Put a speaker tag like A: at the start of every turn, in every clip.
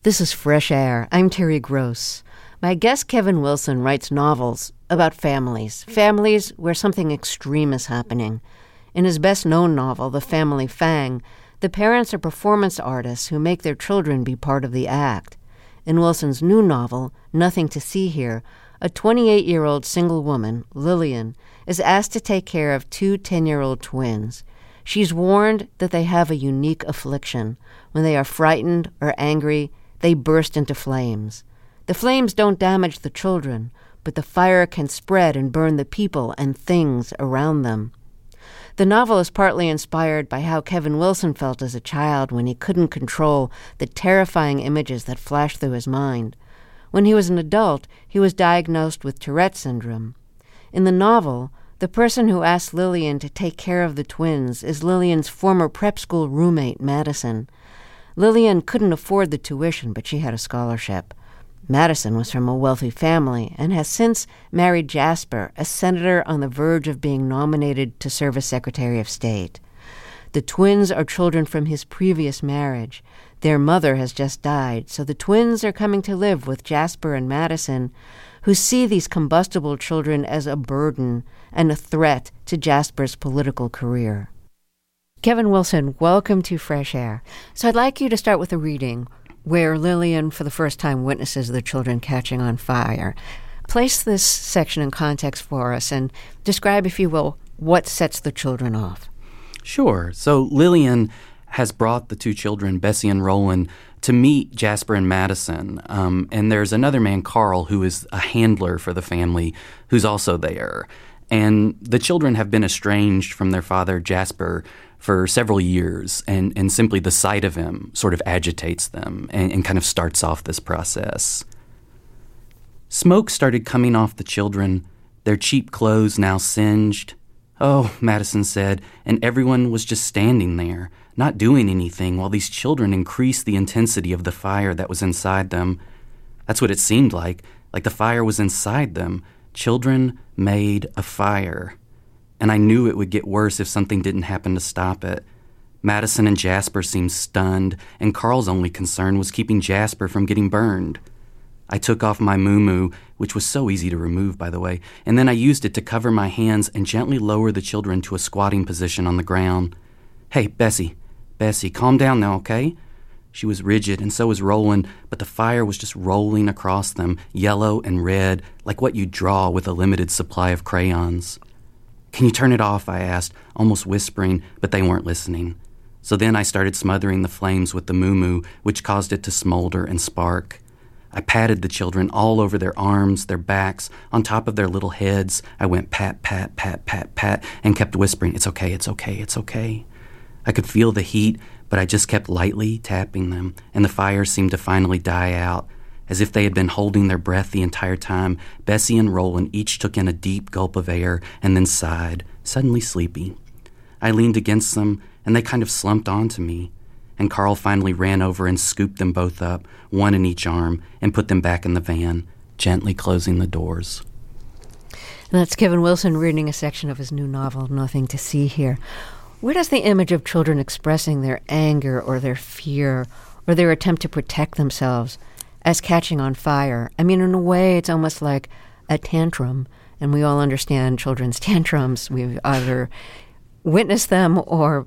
A: This is Fresh Air. I'm Terry Gross. My guest Kevin Wilson writes novels about families where something extreme is happening. In his best-known novel, The Family Fang, the parents are performance artists who make their children be part of the act. In Wilson's new novel, Nothing to See Here, a 28-year-old single woman, Lillian, is asked to take care of two 10-year-old twins. She's warned that they have a unique affliction. When they are frightened or angry, they burst into flames. The flames don't damage the children, but the fire can spread and burn the people and things around them. The novel is partly inspired by how Kevin Wilson felt as a child when he couldn't control the terrifying images that flashed through his mind. When he was an adult, he was diagnosed with Tourette syndrome. In the novel, the person who asked Lillian to take care of the twins is Lillian's former prep school roommate, Madison. Lillian couldn't afford the tuition, but she had a scholarship. Madison was from a wealthy family and has since married Jasper, a senator on the verge of being nominated to serve as Secretary of State. The twins are children from his previous marriage. Their mother has just died, so the twins are coming to live with Jasper and Madison, who see these combustible children as a burden and a threat to Jasper's political career. Kevin Wilson, welcome to Fresh Air. So I'd like you to start with a reading where Lillian, for the first time, witnesses the children catching on fire. Place this section in context for us and describe, if you will, what sets the children off.
B: Sure. So Lillian has brought the two children, Bessie and Roland, to meet Jasper and Madison. And there's another man, Carl, who is a handler for the family, who's also there. And the children have been estranged from their father, Jasper, for several years, and simply the sight of him sort of agitates them and kind of starts off this process. Smoke started coming off the children, their cheap clothes now singed. "Oh," Madison said, and everyone was just standing there, not doing anything, while these children increased the intensity of the fire that was inside them. That's what it seemed like the fire was inside them. Children made a fire. And I knew it would get worse if something didn't happen to stop it. Madison and Jasper seemed stunned, and Carl's only concern was keeping Jasper from getting burned. I took off my muumuu, which was so easy to remove, by the way, and then I used it to cover my hands and gently lower the children to a squatting position on the ground. "Hey, Bessie, calm down now, okay?" She was rigid, and so was Roland, but the fire was just rolling across them, yellow and red, like what you draw with a limited supply of crayons. "Can you turn it off?" I asked, almost whispering, but they weren't listening. So then I started smothering the flames with the muumuu, which caused it to smolder and spark. I patted the children all over their arms, their backs, on top of their little heads. I went pat, pat, pat, pat, pat, and kept whispering, "It's okay, it's okay, it's okay." I could feel the heat, but I just kept lightly tapping them, and the fire seemed to finally die out. As if they had been holding their breath the entire time, Bessie and Roland each took in a deep gulp of air and then sighed, suddenly sleepy. I leaned against them, and they kind of slumped onto me. And Carl finally ran over and scooped them both up, one in each arm, and put them back in the van, gently closing the doors.
A: And that's Kevin Wilson reading a section of his new novel, Nothing to See Here. Where does the image of children expressing their anger or their fear or their attempt to protect themselves as catching on fire? I mean, in a way, it's almost like a tantrum, and we all understand children's tantrums. We've either witnessed them or,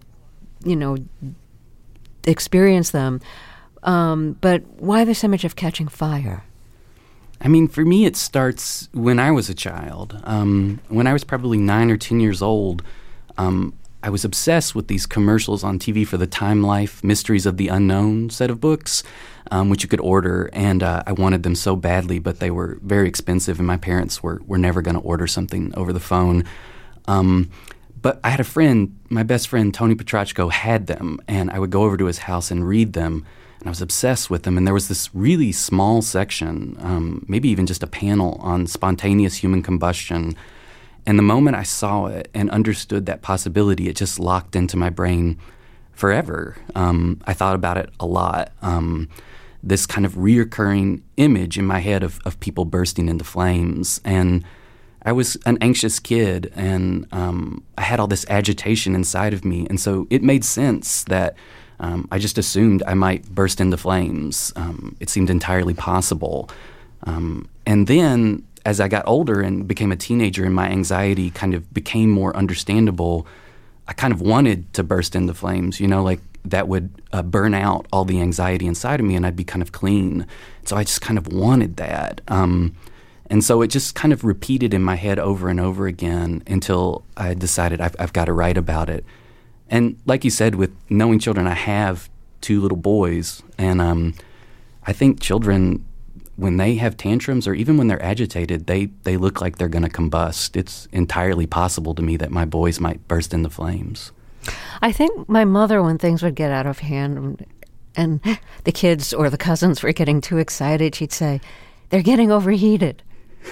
A: experienced them. But why this image of catching fire?
B: I mean, for me, it starts when I was a child. When I was probably 9 or 10 years old, I was obsessed with these commercials on TV for the Time Life Mysteries of the Unknown set of books, which you could order, and I wanted them so badly, but they were very expensive, and my parents were never going to order something over the phone. But I had a friend, my best friend, Tony Petrachko, had them, and I would go over to his house and read them, and I was obsessed with them. And there was this really small section, maybe even just a panel on spontaneous human combustion. And the moment I saw it and understood that possibility, it just locked into my brain forever. I thought about it a lot. This kind of reoccurring image in my head of people bursting into flames. And I was an anxious kid, and I had all this agitation inside of me. And so it made sense that I just assumed I might burst into flames. It seemed entirely possible. And then as I got older and became a teenager and my anxiety kind of became more understandable, I kind of wanted to burst into flames, like that would burn out all the anxiety inside of me and I'd be kind of clean. So I just kind of wanted that. And so it just kind of repeated in my head over and over again until I decided I've got to write about it. And like you said, with knowing children, I have 2 little boys. And I think children, when they have tantrums or even when they're agitated, they look like they're going to combust. It's entirely possible to me that my boys might burst into flames.
A: I think my mother, when things would get out of hand and the kids or the cousins were getting too excited, she'd say, "They're getting overheated."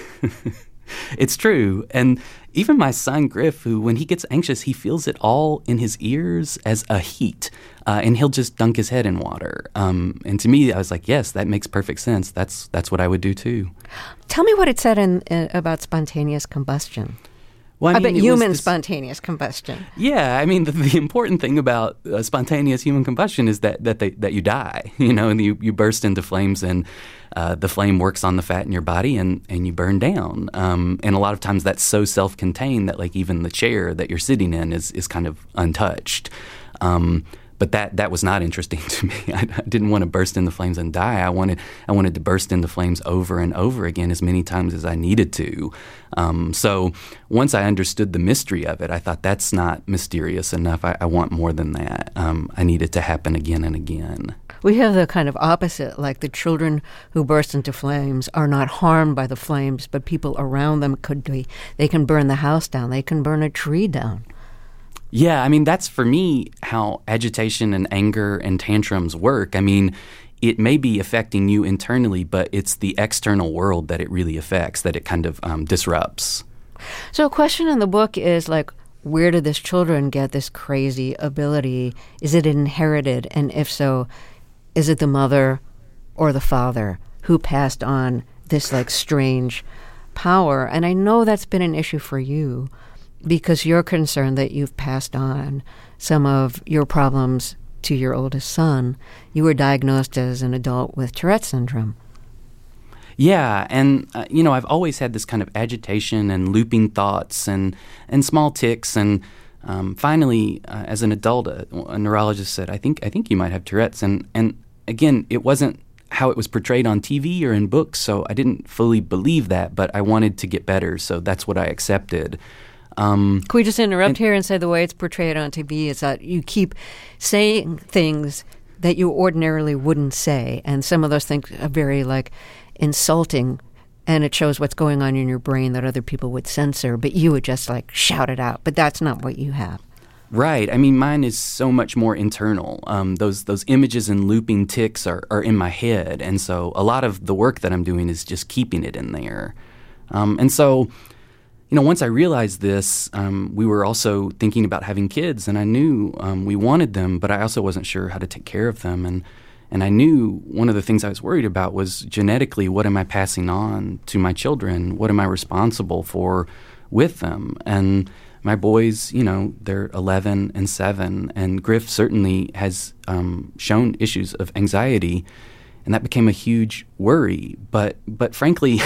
B: It's true. And even my son, Griff, who when he gets anxious, he feels it all in his ears as a heat. And he'll just dunk his head in water. And to me, I was like, yes, that makes perfect sense. That's what I would do too.
A: Tell me what it said about spontaneous combustion.
B: Well, I mean,
A: human spontaneous combustion.
B: Yeah, I mean, the important thing about spontaneous human combustion is that you die, and you burst into flames, and the flame works on the fat in your body, and you burn down. And a lot of times that's so self-contained that like even the chair that you're sitting in is kind of untouched. But that was not interesting to me. I didn't want to burst into flames and die. I wanted to burst into flames over and over again as many times as I needed to. So once I understood the mystery of it, I thought that's not mysterious enough. I want more than that. I need it to happen again and again.
A: We have the kind of opposite, like the children who burst into flames are not harmed by the flames, but people around them could be. They can burn the house down. They can burn a tree down.
B: Yeah, I mean, that's for me how agitation and anger and tantrums work. I mean, it may be affecting you internally, but it's the external world that it really affects, that it kind of disrupts.
A: So a question in the book is like, where did this children get this crazy ability? Is it inherited? And if so, is it the mother or the father who passed on this like strange power? And I know that's been an issue for you, because you're concerned that you've passed on some of your problems to your oldest son. You were diagnosed as an adult with Tourette syndrome.
B: Yeah, and I've always had this kind of agitation and looping thoughts and small tics, and finally, as an adult, a neurologist said, "I think you might have Tourette's," and again, it wasn't how it was portrayed on TV or in books, so I didn't fully believe that, but I wanted to get better, so that's what I accepted.
A: Can we just interrupt here and say the way it's portrayed on TV is that you keep saying things that you ordinarily wouldn't say, and some of those things are very like insulting, and it shows what's going on in your brain that other people would censor, but you would just like shout it out. But that's not what you have.
B: Right. I mean, mine is so much more internal. Those images and looping tics are in my head, and so a lot of the work that I'm doing is just keeping it in there. And so, once I realized this, we were also thinking about having kids, and I knew we wanted them, but I also wasn't sure how to take care of them. And I knew one of the things I was worried about was genetically, what am I passing on to my children? What am I responsible for with them? And my boys, they're 11 and 7, and Griff certainly has shown issues of anxiety, and that became a huge worry. But frankly,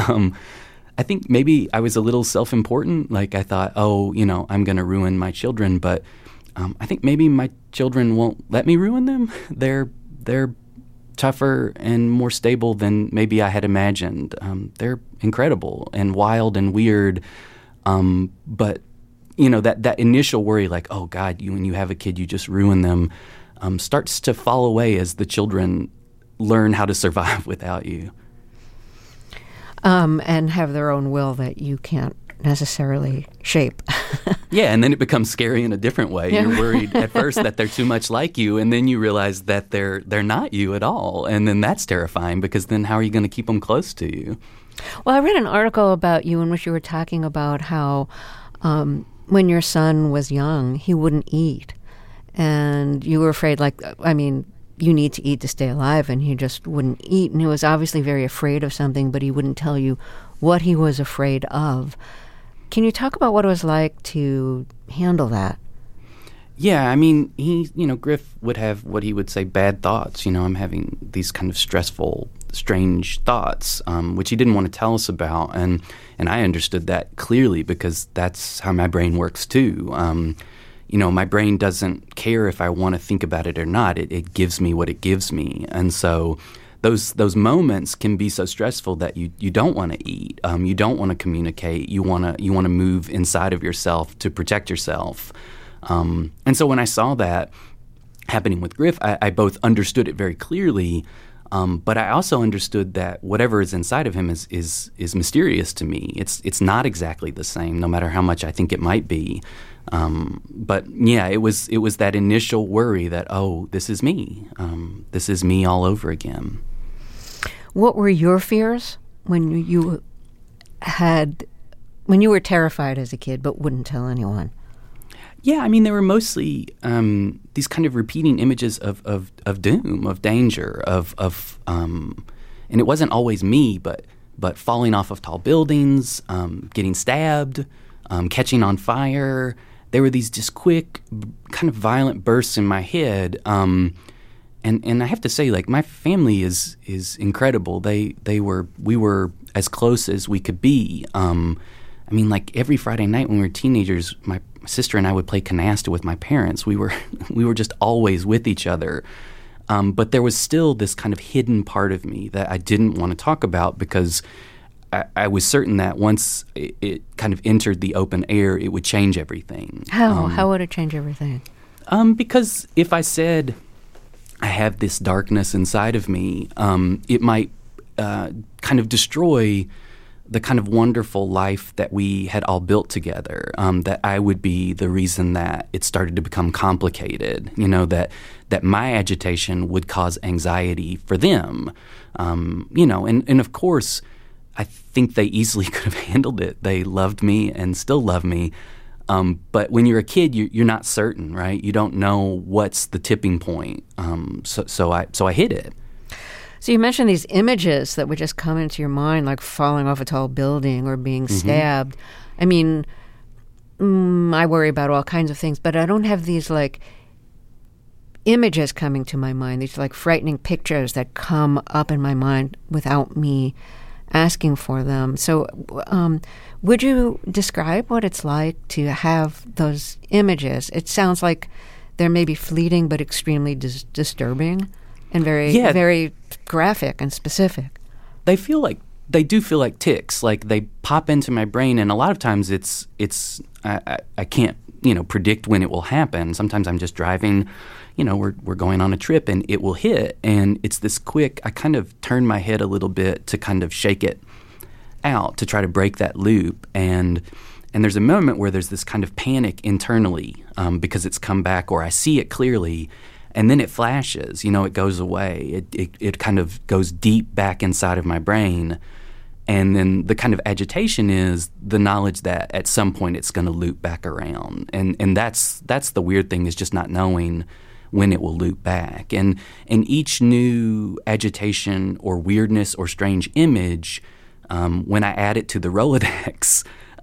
B: I think maybe I was a little self-important. Like I thought, I'm going to ruin my children, but I think maybe my children won't let me ruin them. They're tougher and more stable than maybe I had imagined. They're incredible and wild and weird, but that initial worry, like, oh God, when you have a kid, you just ruin them, starts to fall away as the children learn how to survive without you.
A: And have their own will that you can't necessarily shape.
B: Yeah, and then it becomes scary in a different way. Yeah. You're worried at first that they're too much like you, and then you realize that they're not you at all. And then that's terrifying, because then how are you going to keep them close to you?
A: Well, I read an article about you in which you were talking about how when your son was young, he wouldn't eat. And you were afraid, you need to eat to stay alive, and he just wouldn't eat. And he was obviously very afraid of something, but he wouldn't tell you what he was afraid of. Can you talk about what it was like to handle that?
B: Yeah, I mean, Griff would have what he would say bad thoughts. I'm having these kind of stressful, strange thoughts, which he didn't want to tell us about, and I understood that clearly because that's how my brain works too. My brain doesn't care if I want to think about it or not. It gives me what it gives me, and so those moments can be so stressful that you don't want to eat, you don't want to communicate, you want to move inside of yourself to protect yourself. And so when I saw that happening with Griff, I both understood it very clearly, but I also understood that whatever is inside of him is mysterious to me. It's not exactly the same, no matter how much I think it might be. But yeah, it was that initial worry that, oh, this is me. This is me all over again.
A: What were your fears when you were terrified as a kid but wouldn't tell anyone?
B: Yeah, I mean, they were mostly these kind of repeating images of doom, of danger, and it wasn't always me, but falling off of tall buildings, getting stabbed, catching on fire. There were these just quick, kind of violent bursts in my head, and I have to say, like, my family is incredible. We were as close as we could be. I mean, like every Friday night when we were teenagers, my sister and I would play canasta with my parents. We were just always with each other. But there was still this kind of hidden part of me that I didn't want to talk about because I was certain that once it kind of entered the open air, it would change everything.
A: How? How would it change everything?
B: Because if I said I have this darkness inside of me, it might kind of destroy the kind of wonderful life that we had all built together, that I would be the reason that it started to become complicated, that my agitation would cause anxiety for them, and of course, I think they easily could have handled it. They loved me and still love me. But when you're a kid, you're not certain, right? You don't know what's the tipping point. So I hid it.
A: So you mentioned these images that would just come into your mind, like falling off a tall building or being stabbed. I mean, I worry about all kinds of things, but I don't have these, like, images coming to my mind, these, like, frightening pictures that come up in my mind without me asking for them. So would you describe what it's like to have those images? It sounds like they're maybe fleeting but extremely disturbing and very graphic and specific.
B: They do feel like tics. Like they pop into my brain, and a lot of times I can't predict when it will happen. Sometimes I'm just driving. We're going on a trip and it will hit, and it's this quick. I kind of turn my head a little bit to kind of shake it out to try to break that loop, and there's a moment where there's this kind of panic internally because it's come back, or I see it clearly. And then it flashes, it goes away. It kind of goes deep back inside of my brain. And then the kind of agitation is the knowledge that at some point it's going to loop back around. And that's the weird thing, is just not knowing when it will loop back. And each new agitation or weirdness or strange image, when I add it to the Rolodex,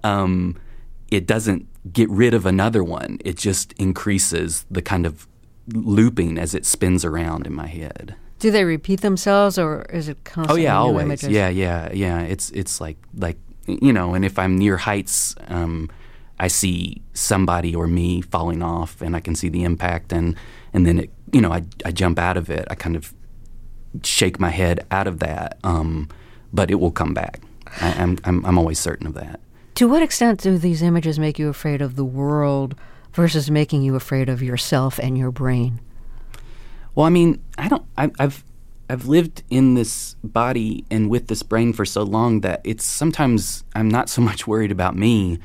B: it doesn't get rid of another one. It just increases the kind of looping as it spins around in my head.
A: Do they repeat themselves, or is it constantly?
B: Oh yeah, always.
A: Images?
B: Yeah. It's like and if I'm near heights, I see somebody or me falling off, and I can see the impact, and then it, I jump out of it. I kind of shake my head out of that, but it will come back. I'm always certain of that.
A: To what extent do these images make you afraid of the world versus making you afraid of yourself and your brain?
B: Well, I mean, I've lived in this body and with this brain for so long that it's sometimes I'm not so much worried about me.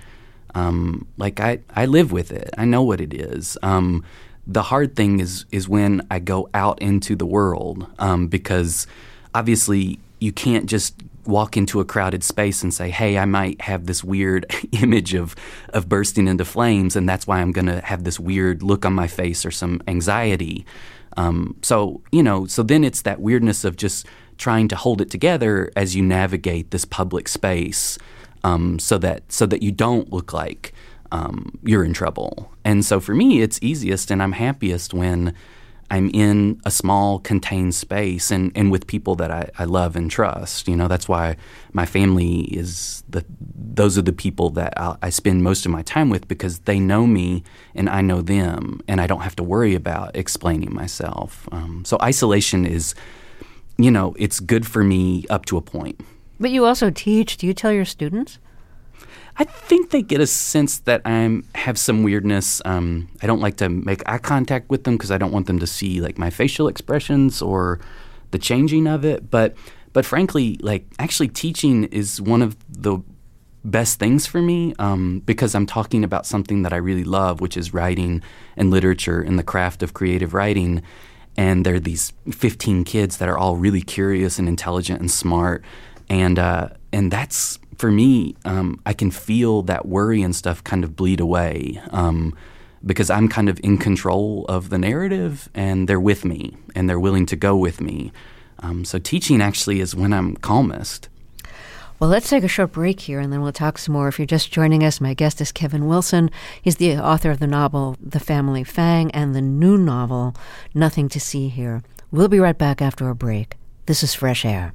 B: I live with it. I know what it is. The hard thing is when I go out into the world, because obviously you can't just walk into a crowded space and say, hey, I might have this weird image of bursting into flames, and that's why I'm going to have this weird look on my face or some anxiety. So then it's that weirdness of just trying to hold it together as you navigate this public space, so that you don't look like you're in trouble. And so for me, it's easiest and I'm happiest when I'm in a small, contained space and with people that I love and trust. That's why my family those are the people that I spend most of my time with, because they know me and I know them, and I don't have to worry about explaining myself. So isolation is, it's good for me up to a point.
A: But you also teach. Do you tell your students?
B: I think they get a sense that I have some weirdness. I don't like to make eye contact with them because I don't want them to see like my facial expressions or the changing of it. But frankly, like actually teaching is one of the best things for me because I'm talking about something that I really love, which is writing and literature and the craft of creative writing. And there are these 15 kids that are all really curious and intelligent and smart. And that's, for me, I can feel that worry and stuff kind of bleed away because I'm kind of in control of the narrative, and they're with me, and they're willing to go with me. So teaching actually is when I'm calmest.
A: Well, let's take a short break here, and then we'll talk some more. If you're just joining us, my guest is Kevin Wilson. He's the author of the novel The Family Fang and the new novel Nothing to See Here. We'll be right back after a break. This is Fresh Air.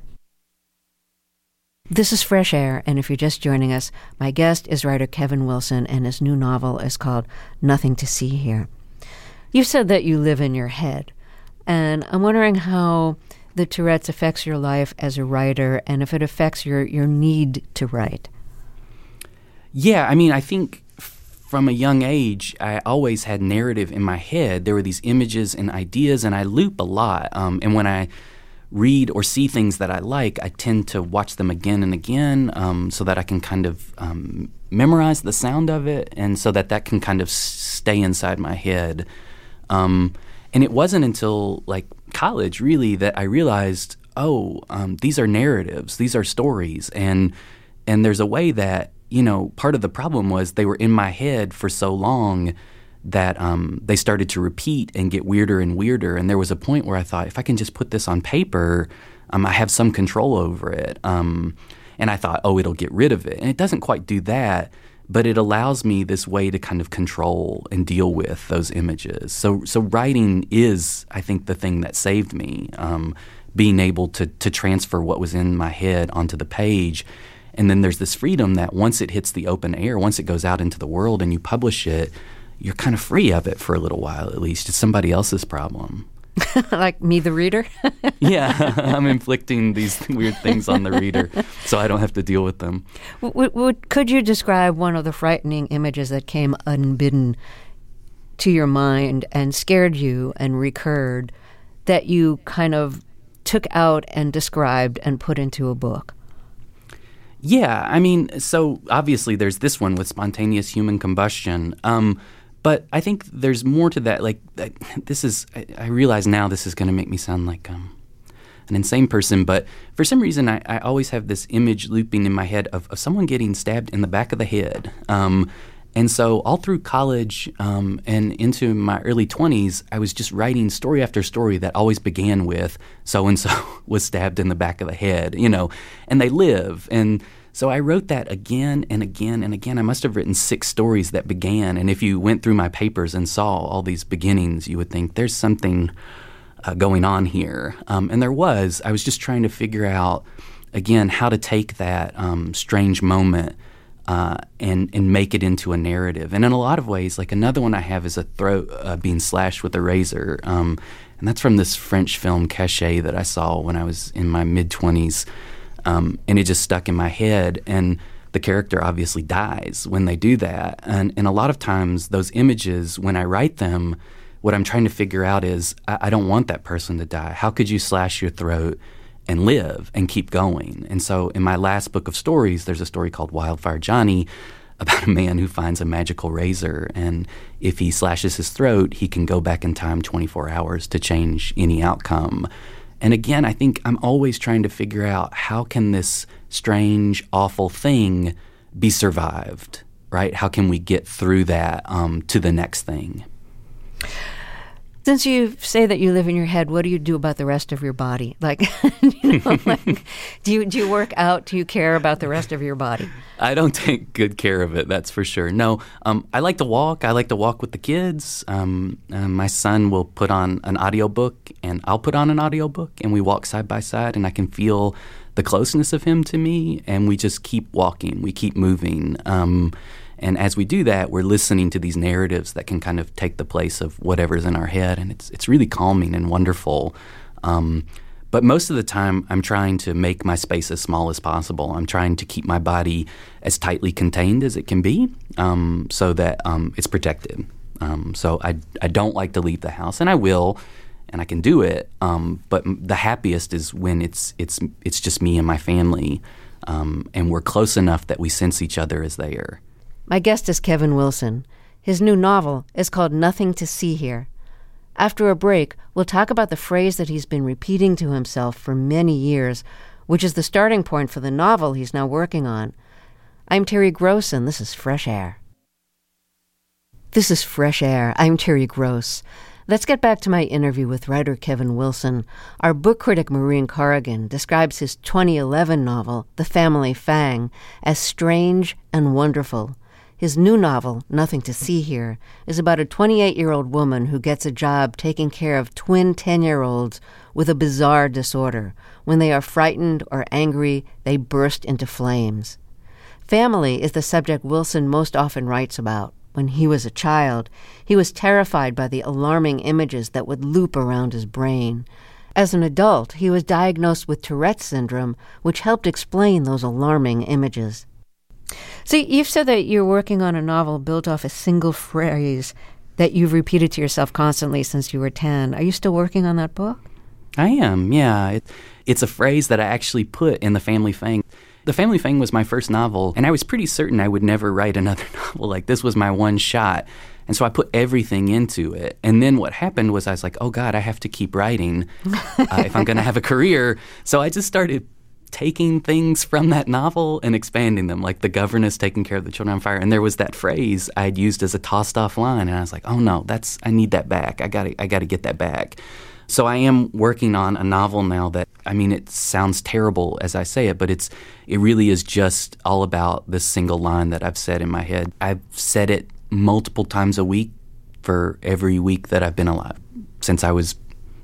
A: This is Fresh Air, and if you're just joining us, my guest is writer Kevin Wilson, and his new novel is called Nothing to See Here. You've said that you live in your head, and I'm wondering how the Tourette's affects your life as a writer, and if it affects your need to write.
B: Yeah, I mean, I think from a young age, I always had narrative in my head. There were these images and ideas, and I loop a lot. And when I read or see things that I like, I tend to watch them again and again so that I can kind of memorize the sound of it, and so that can kind of stay inside my head. And it wasn't until like college really that I realized, these are narratives, these are stories, and there's a way that, part of the problem was they were in my head for so long that they started to repeat and get weirder and weirder. And there was a point where I thought, if I can just put this on paper, I have some control over it. And I thought, it'll get rid of it. And it doesn't quite do that, but it allows me this way to kind of control and deal with those images. So writing is, I think, the thing that saved me, being able to transfer what was in my head onto the page. And then there's this freedom that once it hits the open air, once it goes out into the world and you publish it, you're kind of free of it for a little while, at least. It's somebody else's problem.
A: Like me, the reader?
B: Yeah, I'm inflicting these weird things on the reader so I don't have to deal with them.
A: Could you describe one of the frightening images that came unbidden to your mind and scared you and recurred that you kind of took out and described and put into a book?
B: Yeah, I mean, so obviously there's this one with spontaneous human combustion. But I think there's more to that. Like, I realize now this is going to make me sound like an insane person, but for some reason I always have this image looping in my head of someone getting stabbed in the back of the head. And so all through college and into my early 20s, I was just writing story after story that always began with so-and-so was stabbed in the back of the head, and they live. And so I wrote that again and again and again. I must have written 6 stories that began. And if you went through my papers and saw all these beginnings, you would think there's something going on here. And there was. I was just trying to figure out, again, how to take that strange moment and make it into a narrative. And in a lot of ways, like another one I have is a throat being slashed with a razor. And that's from this French film Cachet that I saw when I was in my mid-20s. And it just stuck in my head, and the character obviously dies when they do that. And a lot of times those images, when I write them, what I'm trying to figure out is I don't want that person to die. How could you slash your throat and live and keep going? And so in my last book of stories, there's a story called Wildfire Johnny about a man who finds a magical razor, and if he slashes his throat, he can go back in time 24 hours to change any outcome. And again, I think I'm always trying to figure out how can this strange, awful thing be survived, right? How can we get through that to the next thing?
A: Since you say that you live in your head, what do you do about the rest of your body? Like, do you work out? Do you care about the rest of your body?
B: I don't take good care of it, that's for sure. No, I like to walk. I like to walk with the kids. My son will put on an audiobook, and I'll put on an audiobook, and we walk side by side, and I can feel the closeness of him to me, and we just keep walking. We keep moving. And as we do that, we're listening to these narratives that can kind of take the place of whatever's in our head, and it's really calming and wonderful. But most of the time, I'm trying to make my space as small as possible. I'm trying to keep my body as tightly contained as it can be, so that it's protected. So I don't like to leave the house, and I will, and I can do it. But the happiest is when it's just me and my family, and we're close enough that we sense each other as there.
A: My guest is Kevin Wilson. His new novel is called Nothing to See Here. After a break, we'll talk about the phrase that he's been repeating to himself for many years, which is the starting point for the novel he's now working on. I'm Terry Gross, and this is Fresh Air. This is Fresh Air. I'm Terry Gross. Let's get back to my interview with writer Kevin Wilson. Our book critic Maureen Corrigan describes his 2011 novel, The Family Fang, as strange and wonderful. His new novel, Nothing to See Here, is about a 28-year-old woman who gets a job taking care of twin 10-year-olds with a bizarre disorder. When they are frightened or angry, they burst into flames. Family is the subject Wilson most often writes about. When he was a child, he was terrified by the alarming images that would loop around his brain. As an adult, he was diagnosed with Tourette's syndrome, which helped explain those alarming images. So you've said that you're working on a novel built off a single phrase that you've repeated to yourself constantly since you were 10. Are you still working on that book?
B: I am, yeah. It's a phrase that I actually put in The Family Fang. The Family Fang was my first novel, and I was pretty certain I would never write another novel. Like, this was my one shot. And so I put everything into it. And then what happened was I was like, oh, God, I have to keep writing if I'm going to have a career. So I just started taking things from that novel and expanding them, like the governess taking care of the children on fire. And there was that phrase I'd used as a tossed-off line, and I was like, oh, no, I need that back. I gotta get that back. So I am working on a novel now that, I mean, it sounds terrible as I say it, but it really is just all about this single line that I've said in my head. I've said it multiple times a week for every week that I've been alive, since I was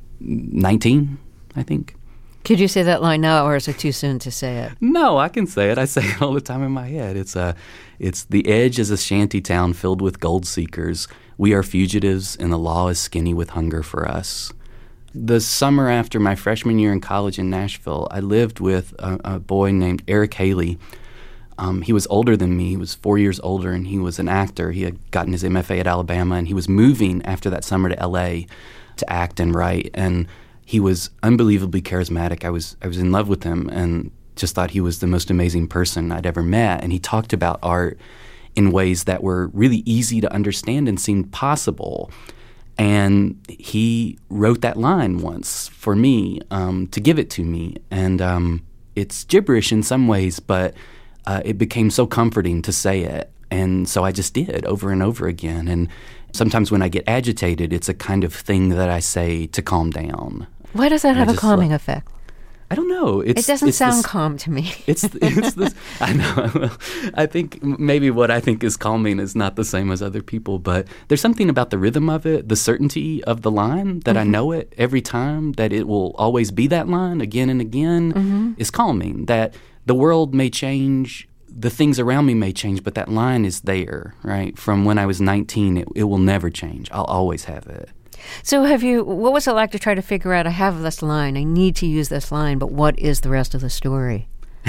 B: 19, I think.
A: Could you say that line now, or is it too soon to say it?
B: No, I can say it. I say it all the time in my head. It's the edge is a shanty town filled with gold seekers. We are fugitives, and the law is skinny with hunger for us. The summer after my freshman year in college in Nashville, I lived with a boy named Eric Haley. He was older than me. He was 4 years older, and he was an actor. He had gotten his MFA at Alabama, and he was moving after that summer to L.A. to act and write. And he was unbelievably charismatic. I was in love with him and just thought he was the most amazing person I'd ever met. And he talked about art in ways that were really easy to understand and seemed possible. And he wrote that line once for me to give it to me. And it's gibberish in some ways, but it became so comforting to say it. And so I just did over and over again. And sometimes when I get agitated, it's a kind of thing that I say to calm down.
A: Why does that have a calming effect?
B: I don't know.
A: It doesn't sound calm to me.
B: It's this. I know. I think maybe what I think is calming is not the same as other people, but there's something about the rhythm of it, the certainty of the line, that I know it every time, that it will always be that line again and again, is calming. That the world may change, the things around me may change, but that line is there, right? From when I was 19, it will never change. I'll always have it.
A: So what was it like to try to figure out, I have this line, I need to use this line, but what is the rest of the story?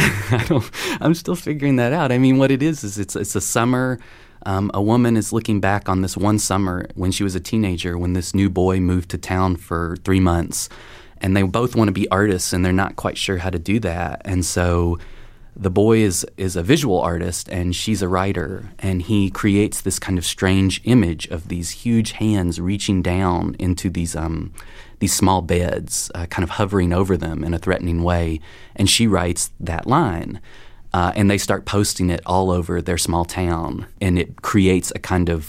B: I'm still figuring that out. I mean, what it is it's a summer. A woman is looking back on this one summer when she was a teenager, when this new boy moved to town for 3 months. And they both want to be artists, and they're not quite sure how to do that. And so the boy is a visual artist, and she's a writer, and he creates this kind of strange image of these huge hands reaching down into these small beds, kind of hovering over them in a threatening way. And she writes that line, and they start posting it all over their small town, and it creates a kind of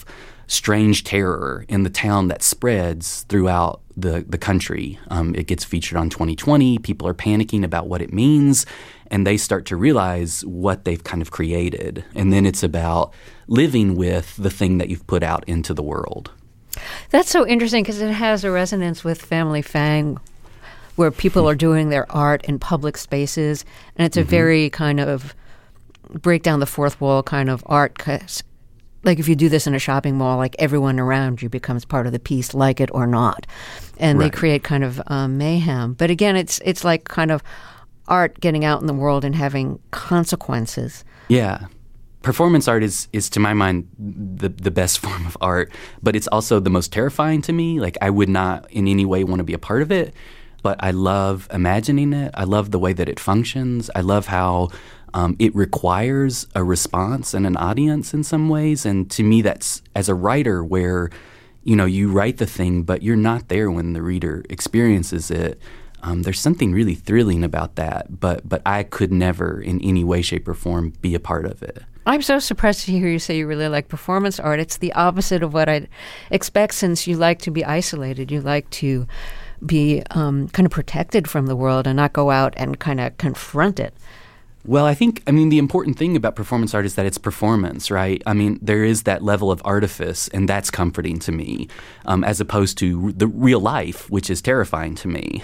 B: strange terror in the town that spreads throughout the country. It gets featured on 2020. People are panicking about what it means, and they start to realize what they've kind of created. And then it's about living with the thing that you've put out into the world.
A: That's so interesting because it has a resonance with Family Fang, where people are doing their art in public spaces, and it's a very kind of break down the fourth wall kind of art. Like if you do this in a shopping mall, like everyone around you becomes part of the piece, like it or not, and
B: Right.
A: they create kind of mayhem. But again, it's like kind of art getting out in the world and having consequences.
B: Yeah. Performance art is to my mind the best form of art, but it's also the most terrifying to me. Like I would not in any way want to be a part of it, but I love imagining it. I love the way that it functions. I love how it requires a response and an audience in some ways. And to me, that's as a writer where, you write the thing, but you're not there when the reader experiences it. There's something really thrilling about that, but I could never in any way, shape, or form be a part of it.
A: I'm so surprised to hear you say you really like performance art. It's the opposite of what I'd expect, since you like to be isolated. You like to be kind of protected from the world and not go out and kind of confront it.
B: Well, the important thing about performance art is that it's performance, right? There is that level of artifice, and that's comforting to me, as opposed to the real life, which is terrifying to me.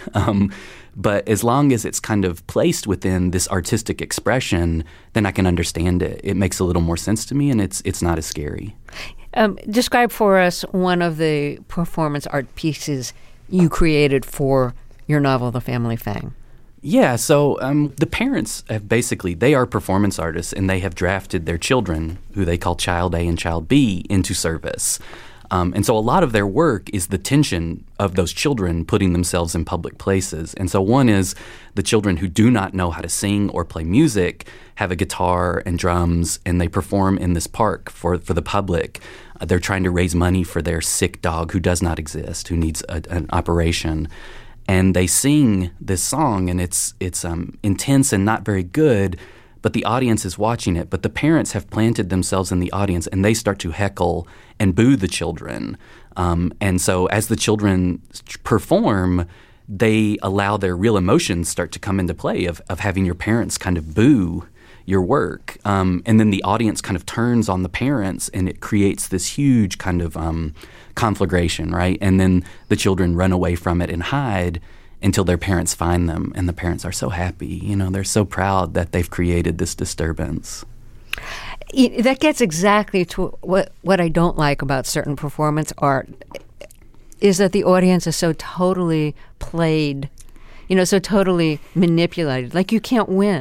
B: But as long as it's kind of placed within this artistic expression, then I can understand it. It makes a little more sense to me, and it's not as scary.
A: Describe for us one of the performance art pieces you created for your novel, The Family Fang.
B: Yeah, so the parents they are performance artists, and they have drafted their children, who they call Child A and Child B, into service. And so a lot of their work is the tension of those children putting themselves in public places. And so one is the children who do not know how to sing or play music have a guitar and drums, and they perform in this park for the public. They're trying to raise money for their sick dog who does not exist, who needs an operation. And they sing this song, and it's intense and not very good, but the audience is watching it. But the parents have planted themselves in the audience, and they start to heckle and boo the children. And so as the children perform, they allow their real emotions start to come into play of having your parents kind of boo your work. And then the audience kind of turns on the parents, and it creates this huge kind of conflagration, right? And then the children run away from it and hide until their parents find them, and the parents are so happy. They're so proud that they've created this disturbance.
A: That gets exactly to what I don't like about certain performance art, is that the audience is so totally played, so totally manipulated. Like you can't win,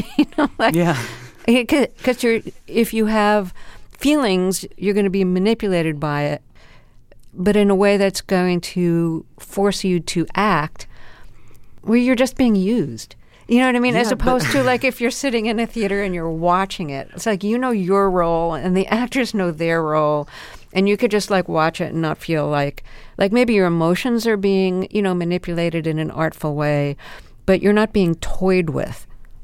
B: Yeah.
A: Because if you have feelings, you're going to be manipulated by it, but in a way that's going to force you to act where you're just being used. You know what I mean?
B: Yeah,
A: As opposed to like if you're sitting in a theater and you're watching it, it's like you know your role and the actors know their role, and you could just like watch it and not feel like maybe your emotions are being, manipulated in an artful way, but you're not being toyed with.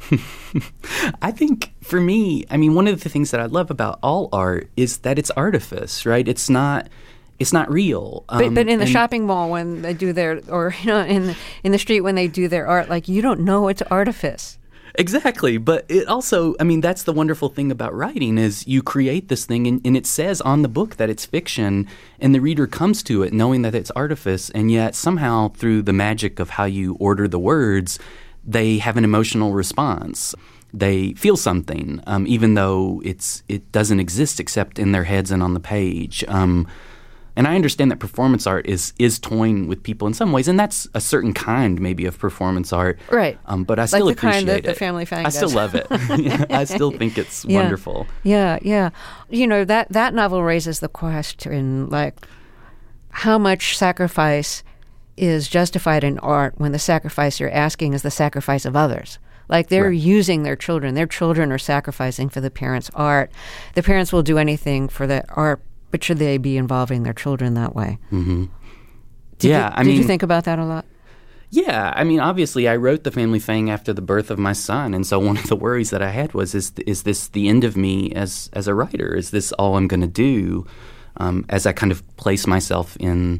B: I think for me, one of the things that I love about all art is that it's artifice, right? It's not real.
A: But in the shopping mall when they do their, or in the street when they do their art, like you don't know it's artifice.
B: Exactly. But it also, that's the wonderful thing about writing is you create this thing and it says on the book that it's fiction, and the reader comes to it knowing that it's artifice, and yet somehow through the magic of how you order the words, they have an emotional response. They feel something, even though it doesn't exist except in their heads and on the page. And I understand that performance art is toying with people in some ways, and that's a certain kind maybe of performance art.
A: Right.
B: But I still
A: like the
B: appreciate
A: kind that
B: it.
A: the Family Fang does.
B: I still love it. I still think it's wonderful.
A: Yeah. That novel raises the question, like, how much sacrifice is justified in art when the sacrifice you're asking is the sacrifice of others? Like they're using their children. Their children are sacrificing for the parents' art. The parents will do anything for the art, but should they be involving their children that way?
B: Mm-hmm.
A: Did you think about that a lot?
B: Yeah, obviously I wrote The Family Fang after the birth of my son, and so one of the worries that I had was, is this the end of me as a writer? Is this all I'm going to do? as I kind of place myself in,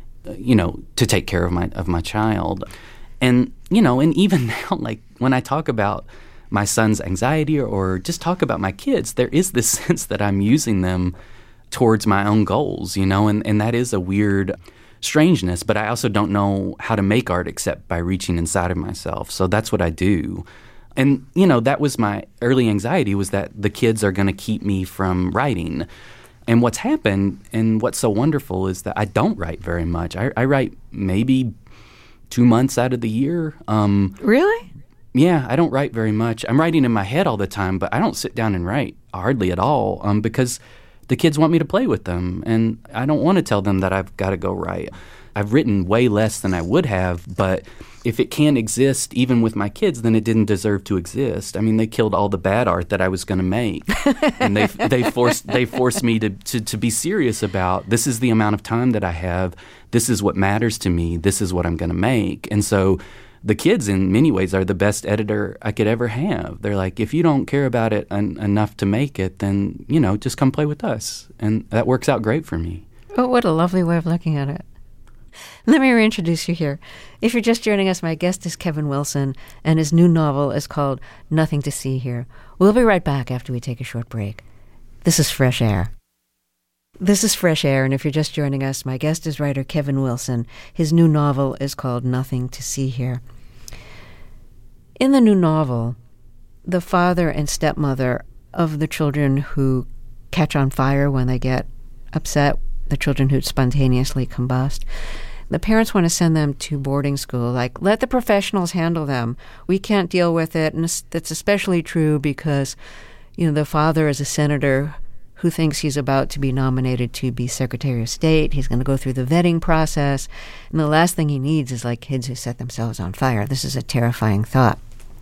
B: to take care of my child. And, and even now, like when I talk about my son's anxiety or just talk about my kids, there is this sense that I'm using them towards my own goals, and that is a weird strangeness, but I also don't know how to make art except by reaching inside of myself. So that's what I do. And, that was my early anxiety, was that the kids are going to keep me from writing. And what's happened and what's so wonderful is that I don't write very much. I write maybe 2 months out of the year.
A: Really?
B: Yeah, I don't write very much. I'm writing in my head all the time, but I don't sit down and write hardly at all because the kids want me to play with them, and I don't want to tell them that I've got to go write. I've written way less than I would have, but if it can't exist even with my kids, then it didn't deserve to exist. I mean, they killed all the bad art that I was going to make, and they forced me to be serious about, this is the amount of time that I have, this is what matters to me, this is what I'm going to make. And so the kids, in many ways, are the best editor I could ever have. They're like, if you don't care about it enough to make it, then, just come play with us. And that works out great for me.
A: Oh, what a lovely way of looking at it. Let me reintroduce you here. If you're just joining us, my guest is Kevin Wilson, and his new novel is called Nothing to See Here. We'll be right back after we take a short break. This is Fresh Air. This is Fresh Air, and if you're just joining us, my guest is writer Kevin Wilson. His new novel is called Nothing to See Here. In the new novel, the father and stepmother of the children who catch on fire when they get upset, the children who spontaneously combust, the parents want to send them to boarding school, like, let the professionals handle them. We can't deal with it, and that's especially true because, the father is a senator who thinks he's about to be nominated to be Secretary of State. He's going to go through the vetting process. And the last thing he needs is like kids who set themselves on fire. This is a terrifying thought.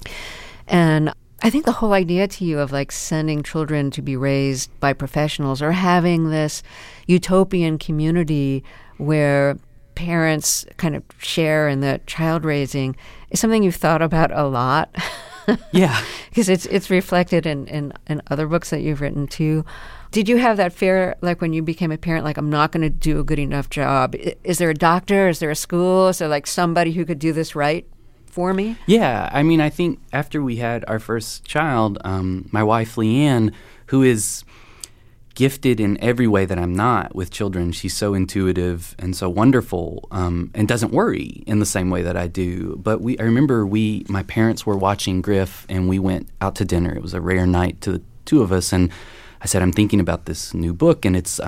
A: And I think the whole idea to you of like sending children to be raised by professionals or having this utopian community where parents kind of share in the child raising is something you've thought about a lot.
B: Yeah.
A: Because it's reflected in other books that you've written too. Did you have that fear, like when you became a parent, like, I'm not going to do a good enough job? Is there a doctor? Is there a school? Is there like somebody who could do this right for me?
B: Yeah. I mean, I think after we had our first child, my wife, Leanne, who is gifted in every way that I'm not with children, she's so intuitive and so wonderful, and doesn't worry in the same way that I do. But I remember my parents were watching Griff, and we went out to dinner. It was a rare night to the two of us, and I said, I'm thinking about this new book, and it's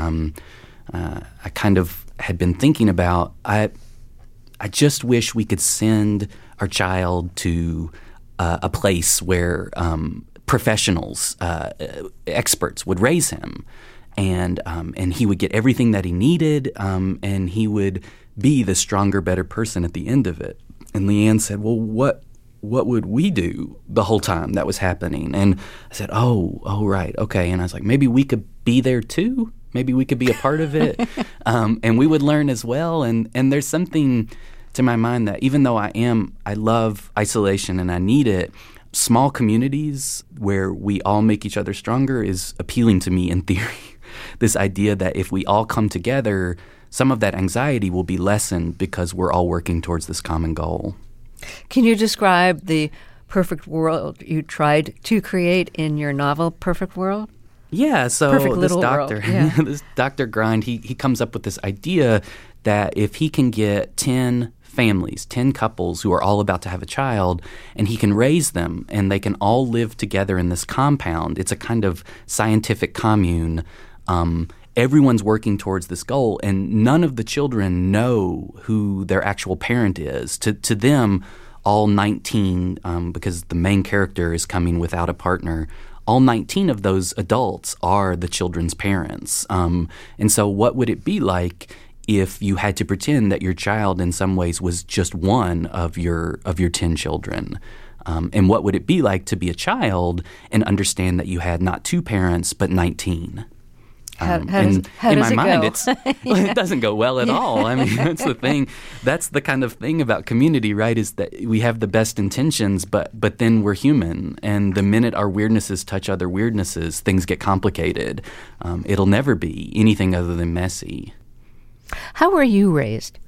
B: I kind of had been thinking about, I just wish we could send our child to a place where professionals, experts would raise him, and he would get everything that he needed, and he would be the stronger, better person at the end of it. And Leanne said, well, what would we do the whole time that was happening? And I said, oh, right, okay. And I was like, maybe we could be there too. Maybe we could be a part of it, and we would learn as well. And there's something to my mind that even though I love isolation and I need it, small communities where we all make each other stronger is appealing to me in theory. This idea that if we all come together, some of that anxiety will be lessened because we're all working towards this common goal.
A: Can you describe the perfect world you tried to create in your novel, Perfect World?
B: Yeah, so this doctor, this Dr. Grind, he comes up with this idea that if he can get 10 families, 10 couples who are all about to have a child, and he can raise them, and they can all live together in this compound. It's a kind of scientific commune. Everyone's working towards this goal, and none of the children know who their actual parent is. To them, all 19, because the main character is coming without a partner, all 19 of those adults are the children's parents. And so what would it be like if you had to pretend that your child in some ways was just one of your 10 children? And what would it be like to be a child and understand that you had not 2 parents but 19?
A: How
B: In
A: does
B: my
A: it
B: mind,
A: go?
B: it doesn't go well at all. I mean, that's the thing. That's the kind of thing about community, right? Is that we have the best intentions, but then we're human, and the minute our weirdnesses touch other weirdnesses, things get complicated. It'll never be anything other than messy.
A: How were you raised?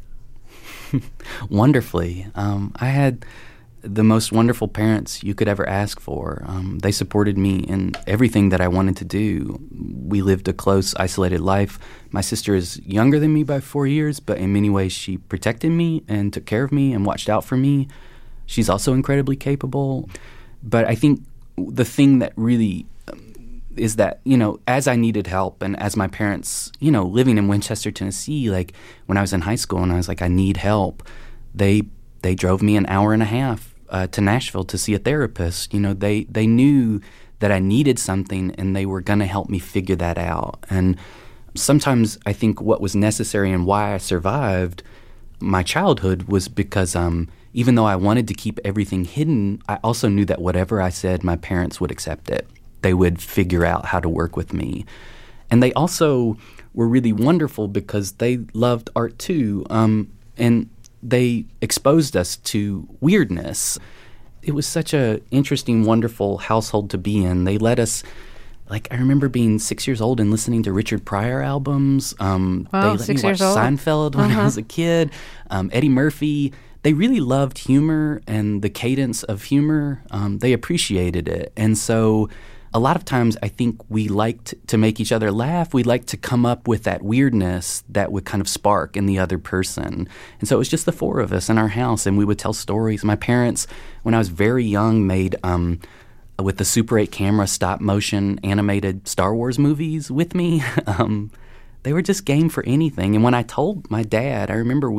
B: Wonderfully. I had the most wonderful parents you could ever ask for. They supported me in everything that I wanted to do. We lived a close, isolated life. My sister is younger than me by 4 years, but in many ways she protected me and took care of me and watched out for me. She's also incredibly capable. But I think the thing that really is that, as I needed help and as my parents, living in Winchester, Tennessee, like when I was in high school and I was like, I need help, they drove me an hour and a half to Nashville to see a therapist. They knew that I needed something and they were going to help me figure that out. And sometimes I think what was necessary and why I survived my childhood was because even though I wanted to keep everything hidden, I also knew that whatever I said, my parents would accept it. They would figure out how to work with me. And they also were really wonderful because they loved art too. And they exposed us to weirdness. It was such an interesting, wonderful household to be in. They let us, I remember being 6 years old and listening to Richard Pryor albums.
A: Wow,
B: they let
A: 6
B: me
A: years
B: watch
A: old?
B: Seinfeld when I was a kid. Eddie Murphy. They really loved humor and the cadence of humor. They appreciated it. And so a lot of times I think we liked to make each other laugh. We liked to come up with that weirdness that would kind of spark in the other person. And so it was just the four of us in our house, and we would tell stories. My parents, when I was very young, made, with the Super 8 camera, stop-motion animated Star Wars movies with me. They were just game for anything. And when I told my dad, I remember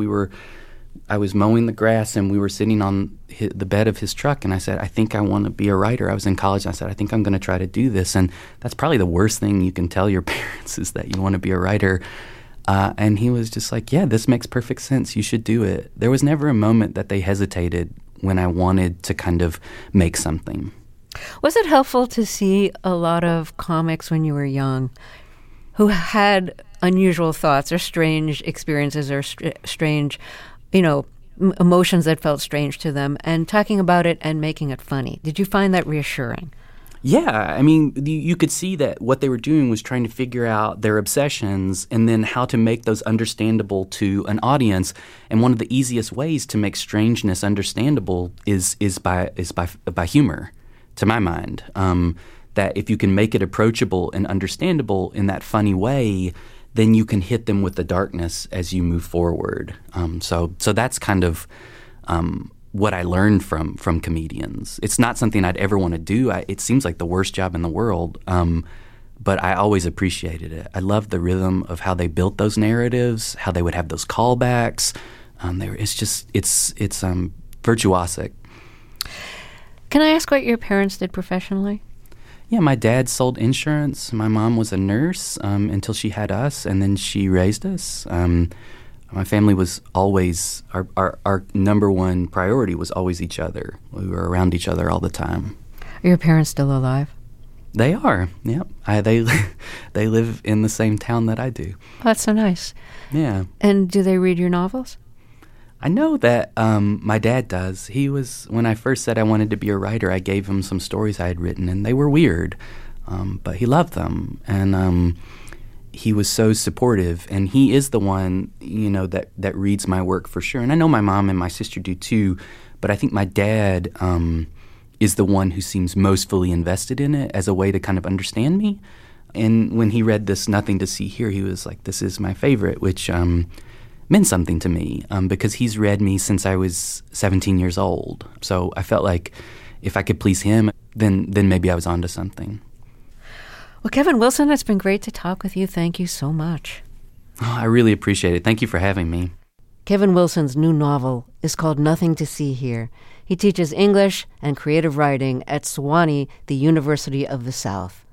B: I was mowing the grass and we were sitting on the bed of his truck, and I said, I think I want to be a writer. I was in college, and I said, I think I'm going to try to do this. And that's probably the worst thing you can tell your parents is that you want to be a writer. And he was just like, yeah, this makes perfect sense. You should do it. There was never a moment that they hesitated when I wanted to kind of make something.
A: Was it helpful to see a lot of comics when you were young who had unusual thoughts or strange experiences or strange emotions that felt strange to them, and talking about it and making it funny? Did you find that reassuring?
B: Yeah, I mean, you could see that what they were doing was trying to figure out their obsessions and then how to make those understandable to an audience. And one of the easiest ways to make strangeness understandable is by humor, to my mind. That if you can make it approachable and understandable in that funny way, then you can hit them with the darkness as you move forward. So that's kind of what I learned from comedians. It's not something I'd ever want to do. It seems like the worst job in the world, but I always appreciated it. I loved the rhythm of how they built those narratives, how they would have those callbacks. It's virtuosic.
A: Can I ask what your parents did professionally?
B: Yeah, my dad sold insurance. My mom was a nurse until she had us, and then she raised us. My family was always, our number one priority was always each other. We were around each other all the time.
A: Are your parents still alive?
B: They are, yep. They live in the same town that I do.
A: Oh, that's so nice.
B: Yeah.
A: And do they read your novels?
B: I know that my dad does. When I first said I wanted to be a writer, I gave him some stories I had written, and they were weird, but he loved them, and he was so supportive. And he is the one, that reads my work for sure. And I know my mom and my sister do too, but I think my dad is the one who seems most fully invested in it as a way to kind of understand me. And when he read this Nothing to See Here, he was like, "This is my favorite," which meant something to me because he's read me since I was 17 years old. So I felt like if I could please him, then maybe I was onto something.
A: Well, Kevin Wilson, it's been great to talk with you. Thank you so much.
B: Oh, I really appreciate it. Thank you for having me.
A: Kevin Wilson's new novel is called Nothing to See Here. He teaches English and creative writing at Sewanee, the University of the South.